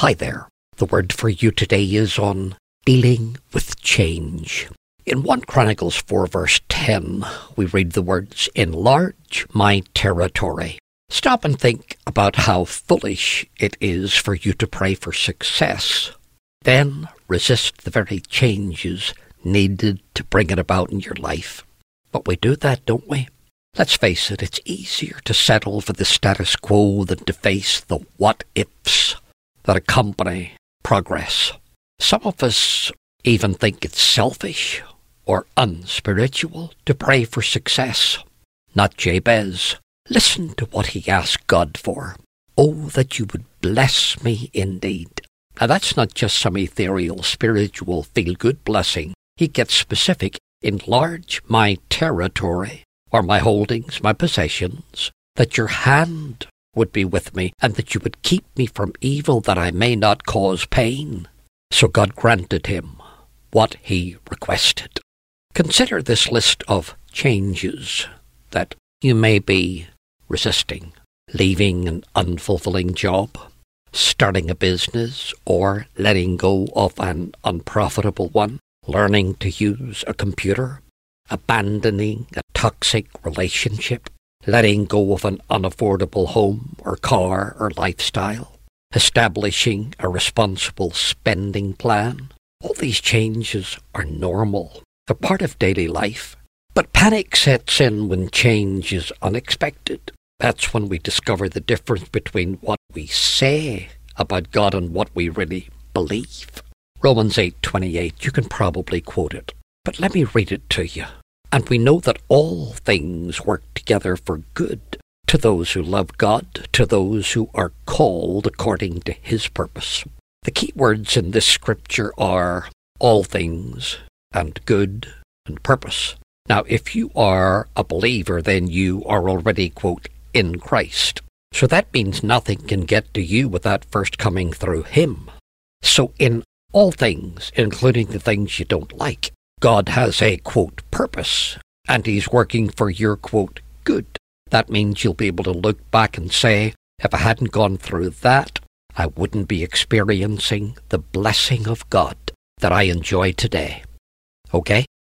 Hi there. The word for you today is on dealing with change. In 1 Chronicles 4 verse 10, we read the words, "Enlarge my territory." Stop and think about how foolish it is for you to pray for success, then resist the very changes needed to bring it about in your life. But we do that, don't we? Let's face it, it's easier to settle for the status quo than to face the what-ifs that accompany progress. Some of us even think it's selfish or unspiritual to pray for success. Not Jabez. Listen to what he asked God for. "Oh, that you would bless me indeed." Now that's not just some ethereal, spiritual, feel-good blessing. He gets specific. "Enlarge my territory," or my holdings, my possessions, "that your hand would be with me, and that you would keep me from evil, that I may not cause pain." So God granted him what he requested. Consider this list of changes that you may be resisting: leaving an unfulfilling job, starting a business, or letting go of an unprofitable one, learning to use a computer, abandoning a toxic relationship, letting go of an unaffordable home or car or lifestyle, establishing a responsible spending plan. All these changes are normal. They're part of daily life. But panic sets in when change is unexpected. That's when we discover the difference between what we say about God and what we really believe. Romans 8:28, you can probably quote it, but let me read it to you. "And we know that all things work together for good to those who love God, to those who are called according to his purpose." The key words in this scripture are all things and good and purpose. Now, if you are a believer, then you are already, quote, in Christ. So that means nothing can get to you without first coming through him. So in all things, including the things you don't like, God has a, quote, purpose, and he's working for your, quote, good. That means you'll be able to look back and say, if I hadn't gone through that, I wouldn't be experiencing the blessing of God that I enjoy today. Okay?